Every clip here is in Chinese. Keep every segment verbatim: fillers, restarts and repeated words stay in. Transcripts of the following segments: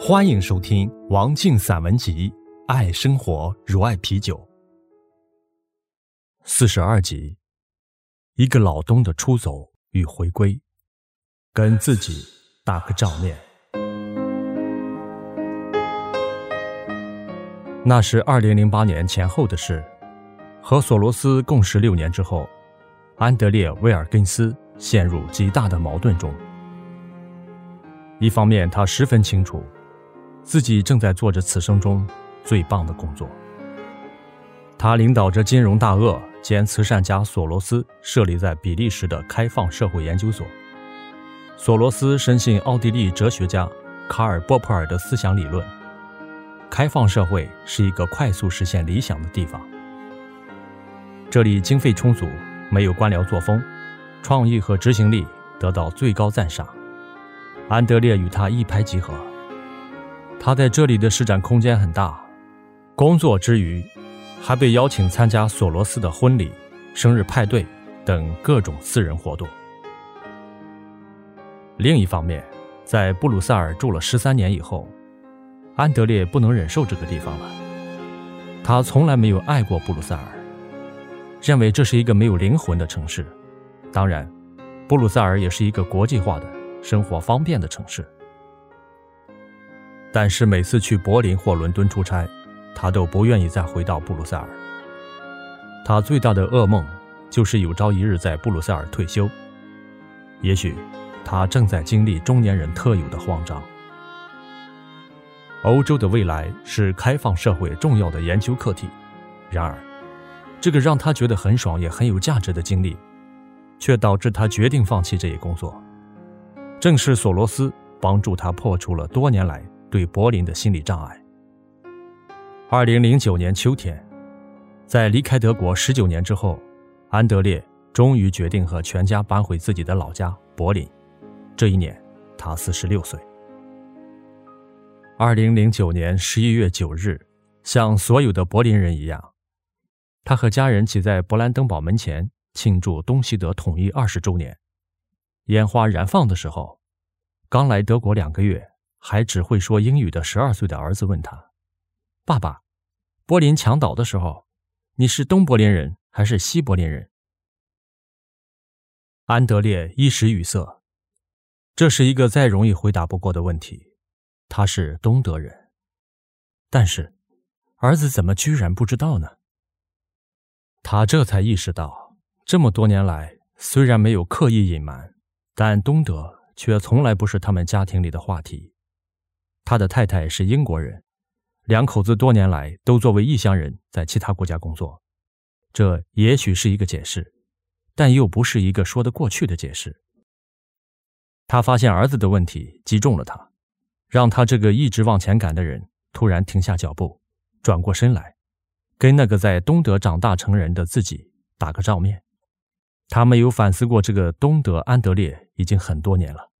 欢迎收听王静散文集《爱生活如爱啤酒》四十二集，一个老东的出走与回归，跟自己打个照面。那是二零零八年前后的事，和索罗斯共事六年之后，安德烈·威尔根斯陷入极大的矛盾中。一方面，他十分清楚自己正在做着此生中最棒的工作。他领导着金融大鳄兼慈善家索罗斯设立在比利时的开放社会研究所。索罗斯深信奥地利哲学家卡尔·波普尔的思想理论，开放社会是一个快速实现理想的地方。这里经费充足，没有官僚作风，创意和执行力得到最高赞赏。安德烈与他一拍即合，他在这里的施展空间很大，工作之余还被邀请参加索罗斯的婚礼、生日派对等各种私人活动。另一方面，在布鲁塞尔住了十三年以后，安德烈不能忍受这个地方了。他从来没有爱过布鲁塞尔，认为这是一个没有灵魂的城市。当然，布鲁塞尔也是一个国际化的、生活方便的城市。但是每次去柏林或伦敦出差，他都不愿意再回到布鲁塞尔。他最大的噩梦就是有朝一日在布鲁塞尔退休。也许他正在经历中年人特有的慌张。欧洲的未来是开放社会重要的研究课题，然而这个让他觉得很爽也很有价值的经历，却导致他决定放弃这一工作。正是索罗斯帮助他破除了多年来对柏林的心理障碍。二零零九年秋天，在离开德国十九年之后，安德烈终于决定和全家搬回自己的老家柏林。这一年，他四十六岁。二零零九年十一月九日，像所有的柏林人一样，他和家人挤在勃兰登堡门前庆祝东西德统一二十周年。烟花燃放的时候，刚来德国两个月还只会说英语的十二岁的儿子问他：爸爸，柏林墙倒的时候，你是东柏林人还是西柏林人？安德烈一时语塞，这是一个再容易回答不过的问题。他是东德人。但是儿子怎么居然不知道呢？他这才意识到，这么多年来虽然没有刻意隐瞒，但东德却从来不是他们家庭里的话题。他的太太是英国人，两口子多年来都作为异乡人在其他国家工作。这也许是一个解释，但又不是一个说得过去的解释。他发现儿子的问题击中了他，让他这个一直往前赶的人突然停下脚步，转过身来，跟那个在东德长大成人的自己打个照面。他没有反思过这个东德安德烈已经很多年了。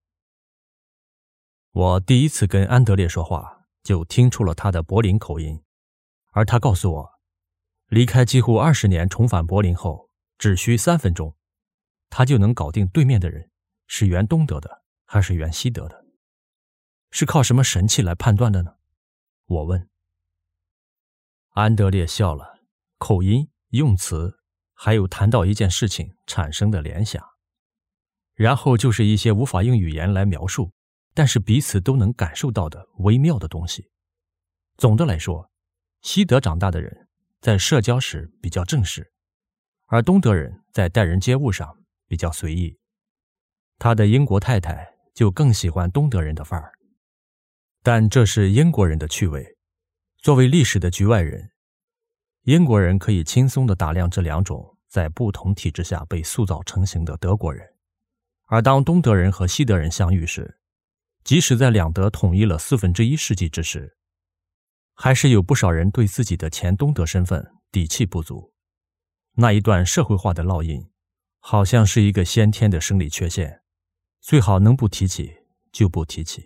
我第一次跟安德烈说话，就听出了他的柏林口音，而他告诉我，离开几乎二十年重返柏林后，只需三分钟，他就能搞定对面的人是原东德的还是原西德的。是靠什么神器来判断的呢？我问。安德烈笑了，口音、用词还有谈到一件事情产生的联想，然后就是一些无法用语言来描述，但是彼此都能感受到的微妙的东西。总的来说，西德长大的人在社交时比较正式，而东德人在待人接物上比较随意。他的英国太太就更喜欢东德人的范儿。但这是英国人的趣味。作为历史的局外人，英国人可以轻松地打量这两种在不同体制下被塑造成型的德国人。而当东德人和西德人相遇时，即使在两德统一了四分之一世纪之时，还是有不少人对自己的前东德身份底气不足。那一段社会化的烙印，好像是一个先天的生理缺陷，最好能不提起就不提起。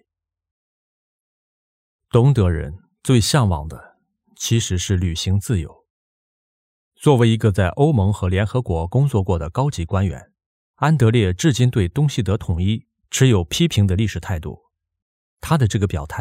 东德人最向往的其实是旅行自由。作为一个在欧盟和联合国工作过的高级官员，安德烈至今对东西德统一持有批评的历史态度。他的这个表态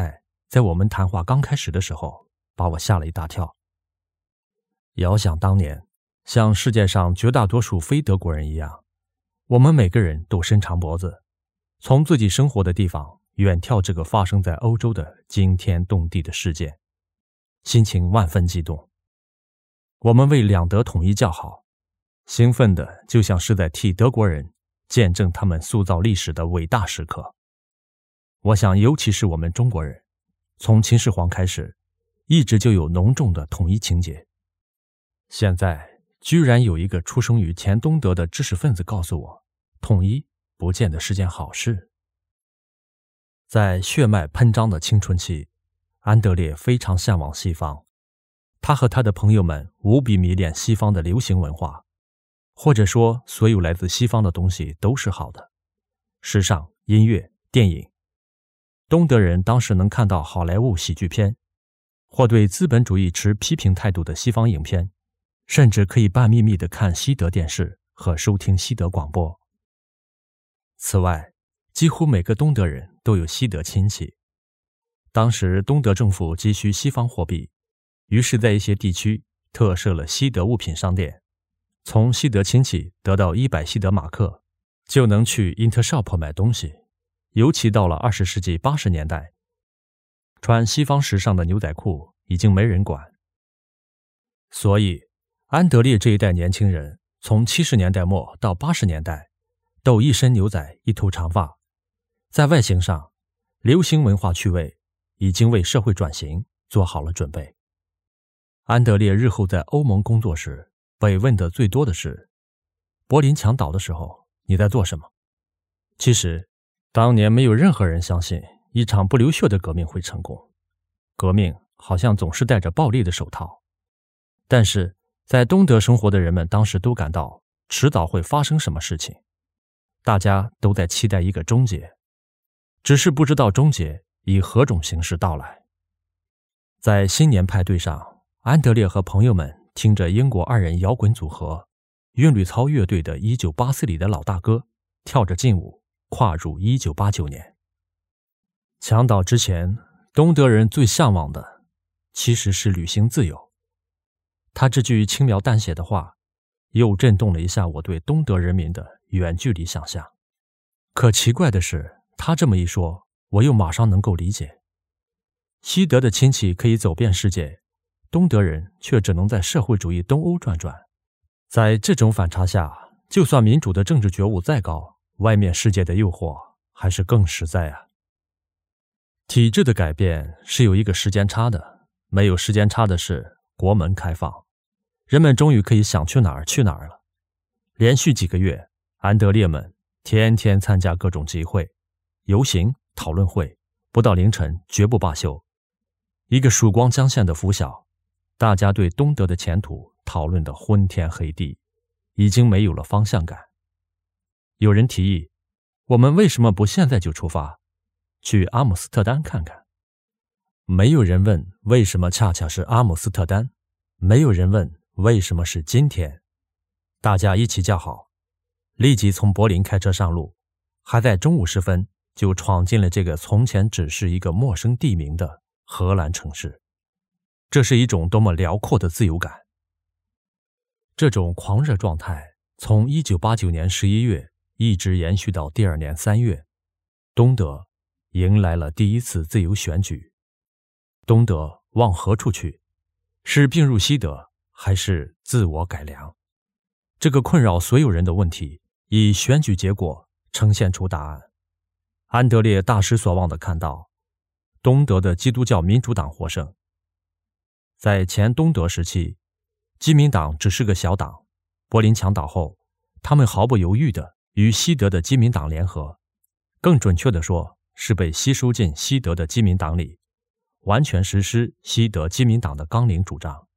在我们谈话刚开始的时候，把我吓了一大跳。遥想当年，像世界上绝大多数非德国人一样，我们每个人都伸长脖子，从自己生活的地方远眺这个发生在欧洲的惊天动地的事件，心情万分激动。我们为两德统一叫好，兴奋的就像是在替德国人见证他们塑造历史的伟大时刻。我想尤其是我们中国人，从秦始皇开始一直就有浓重的统一情节。现在居然有一个出生于前东德的知识分子告诉我，统一不见得是件好事。在血脉喷张的青春期，安德烈非常向往西方，他和他的朋友们无比迷恋西方的流行文化，或者说所有来自西方的东西都是好的，时尚、音乐、电影。东德人当时能看到好莱坞喜剧片，或对资本主义持批评态度的西方影片，甚至可以半秘密地看西德电视和收听西德广播。此外，几乎每个东德人都有西德亲戚。当时东德政府急需西方货币，于是在一些地区特设了西德物品商店，从西德亲戚得到一百西德马克，就能去 Intershop 买东西。尤其到了二十世纪八十年代，穿西方时尚的牛仔裤已经没人管。所以安德烈这一代年轻人从七十年代末到八十年代都一身牛仔一头长发，在外形上流行文化趣味已经为社会转型做好了准备。安德烈日后在欧盟工作时被问的最多的是，柏林墙倒的时候你在做什么？其实当年没有任何人相信一场不流血的革命会成功，革命好像总是戴着暴力的手套。但是在东德生活的人们当时都感到迟早会发生什么事情，大家都在期待一个终结，只是不知道终结以何种形式到来。在新年派对上，安德烈和朋友们听着英国二人摇滚组合韵律操乐队的一九八四里的老大哥，跳着劲舞跨入一九八九年。墙倒之前，东德人最向往的其实是旅行自由。他这句轻描淡写的话又震动了一下我对东德人民的远距离想象。可奇怪的是，他这么一说，我又马上能够理解。西德的亲戚可以走遍世界，东德人却只能在社会主义东欧转转。在这种反差下，就算民主的政治觉悟再高，外面世界的诱惑还是更实在啊。体制的改变是有一个时间差的，没有时间差的是国门开放，人们终于可以想去哪儿去哪儿了。连续几个月，安德烈们天天参加各种集会、游行、讨论会，不到凌晨绝不罢休。一个曙光将现的拂晓，大家对东德的前途讨论得昏天黑地，已经没有了方向感。有人提议，我们为什么不现在就出发，去阿姆斯特丹看看？没有人问为什么恰恰是阿姆斯特丹，没有人问为什么是今天。大家一起叫好，立即从柏林开车上路，还在中午时分就闯进了这个从前只是一个陌生地名的荷兰城市。这是一种多么辽阔的自由感！这种狂热状态从一九八九年十一月一直延续到第二年三月，东德迎来了第一次自由选举。东德往何处去？是并入西德，还是自我改良？这个困扰所有人的问题，以选举结果呈现出答案。安德烈大失所望地看到，东德的基督教民主党获胜。在前东德时期，基民党只是个小党，柏林墙倒后，他们毫不犹豫地与西德的基民党联合，更准确地说，是被吸收进西德的基民党里，完全实施西德基民党的纲领主张。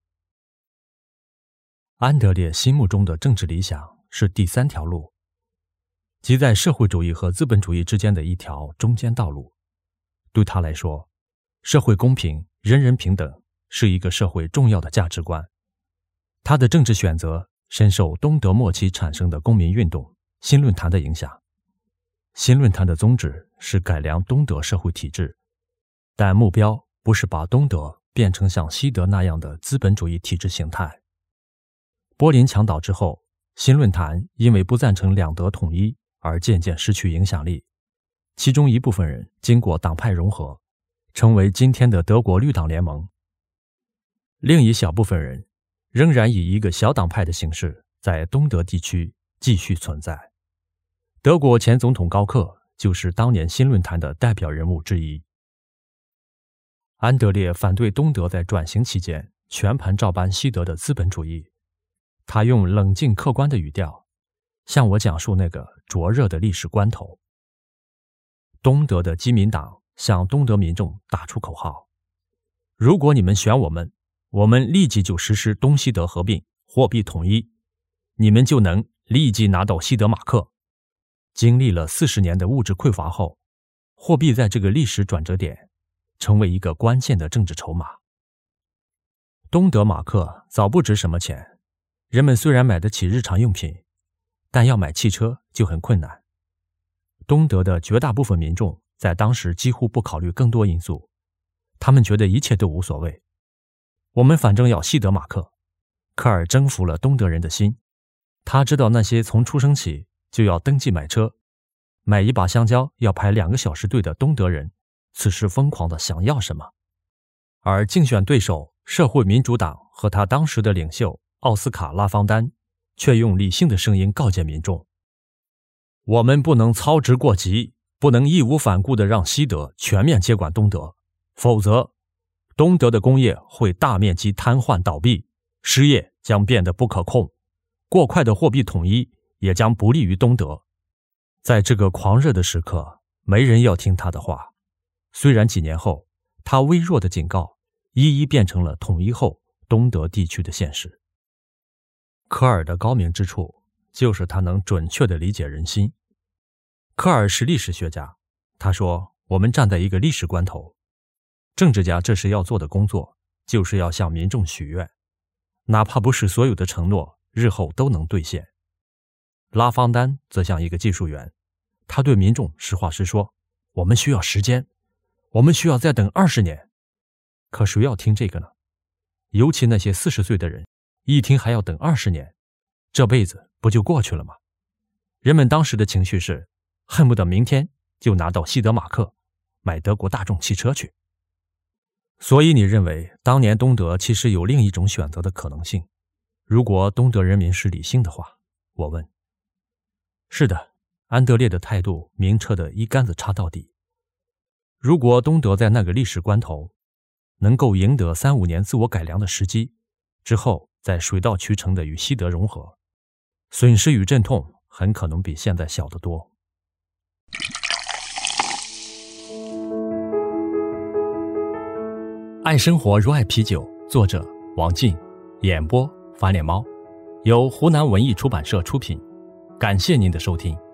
安德烈心目中的政治理想是第三条路，即在社会主义和资本主义之间的一条中间道路。对他来说，社会公平、人人平等是一个社会重要的价值观。他的政治选择深受东德末期产生的公民运动新论坛的影响。新论坛的宗旨是改良东德社会体制， 但目标不是把东德变成像西德那样的资本主义体制形态。柏林墙倒之后，新论坛因为不赞成两德统一而渐渐失去影响力，其中一部分人经过党派融合，成为今天的德国绿党联盟。另一小部分人仍然以一个小党派的形式在东德地区继续存在。德国前总统高克就是当年新论坛的代表人物之一。安德烈反对东德在转型期间全盘照搬西德的资本主义，他用冷静客观的语调向我讲述那个灼热的历史关头。东德的基民党向东德民众打出口号：如果你们选我们，我们立即就实施东西德合并，货币统一，你们就能立即拿到西德马克。经历了四十年的物质匮乏后，货币在这个历史转折点成为一个关键的政治筹码。东德马克早不值什么钱，人们虽然买得起日常用品，但要买汽车就很困难。东德的绝大部分民众在当时几乎不考虑更多因素，他们觉得一切都无所谓。我们反正要西德马克。科尔征服了东德人的心，他知道那些从出生起就要登记买车，买一把香蕉要排两个小时队的东德人此时疯狂地想要什么。而竞选对手社会民主党和他当时的领袖奥斯卡·拉方丹却用理性的声音告诫民众：我们不能操之过急，不能义无反顾地让西德全面接管东德，否则东德的工业会大面积瘫痪倒闭，失业将变得不可控，过快的货币统一也将不利于东德。在这个狂热的时刻，没人要听他的话。虽然几年后，他微弱的警告一一变成了统一后东德地区的现实。科尔的高明之处就是他能准确地理解人心。科尔是历史学家，他说，我们站在一个历史关头，政治家这时要做的工作就是要向民众许愿，哪怕不是所有的承诺日后都能兑现。拉方丹则像一个技术员，他对民众实话实说，我们需要时间，我们需要再等二十年。可谁要听这个呢？尤其那些四十岁的人，一听还要等二十年，这辈子不就过去了吗？人们当时的情绪是恨不得明天就拿到西德马克，买德国大众汽车去。所以你认为当年东德其实有另一种选择的可能性，如果东德人民是理性的话？我问。是的，安德烈的态度明澈的一竿子插到底。如果东德在那个历史关头能够赢得三五年自我改良的时机，之后再水到渠成的与西德融合，损失与阵痛很可能比现在小得多。爱生活如爱啤酒，作者王静，演播翻脸猫，由湖南文艺出版社出品。感谢您的收听。